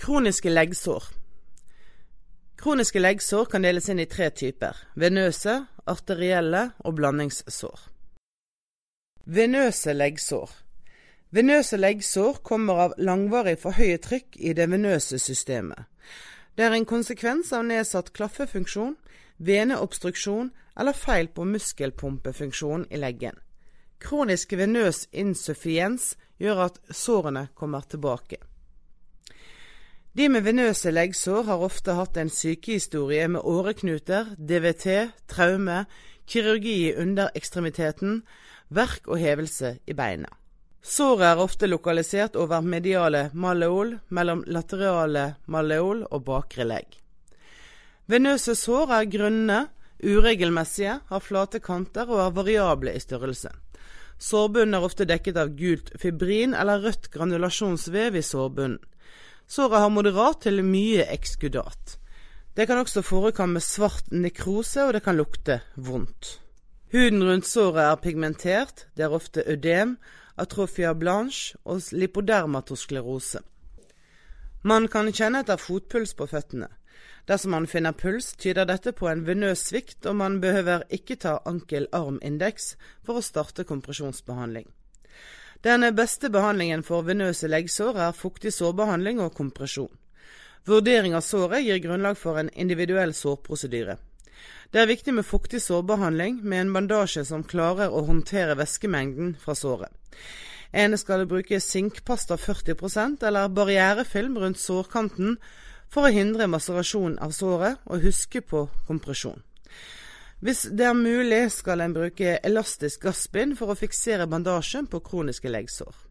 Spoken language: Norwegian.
Kroniske leggsår. Kroniske leggsår kan deles inn i 3 typer: venøse, arterielle og blandingssår. Venøse leggsår. Venøse leggsår kommer av langvarig for høye trykk i det venøse systemet. Det er en konsekvens av nedsatt klaffefunksjon, veneobstruksjon eller feil på muskelpumpefunksjon i leggen. Kronisk venøs insuffiens gjør at sårene kommer tilbake. De med venøse leggsår har ofte hatt en sykehistorie med åreknuter, DVT, traume, kirurgi i underekstremiteten, verk og hevelse i beina. Såret er ofte lokalisert over mediale malleol, mellom laterale malleol og bakre legg. Venøse sår er grønne, uregelmessige, har flate kanter og er variable i størrelse. Sårbunnen er ofte dekket av gult fibrin eller rødt granulasjonsvev i sårbunnen. Såret har moderat til mye ekskudat. Det kan også forekomme svart nekrose, og det kan lukte vondt. Huden rundt såret er pigmentert, det er ofte ødem, atrofia blanche og lipodermatosklerose. Man kan kjenne etter fotpuls på føttene. Dersom man finner puls, tyder dette på en venøs svikt, og man behøver ikke ta ankel-arm-indeks for å starte kompresjonsbehandling. Den beste behandlingen for venøse leggsår er fuktig sårbehandling og kompresjon. Vurdering av såret gir grunnlag for en individuell sårprosedyre. Det er viktig med fuktig sårbehandling med en bandasje som klarer å håndtere væskemengden fra såret. En skal bruke sinkpasta 40% eller barrierefilm rundt sårkanten for å hindre maserasjon av såret og huske på kompresjon. Hvis det er mulig, skal en bruke elastisk gassbind for å fiksere bandasjen på kroniske leggsår.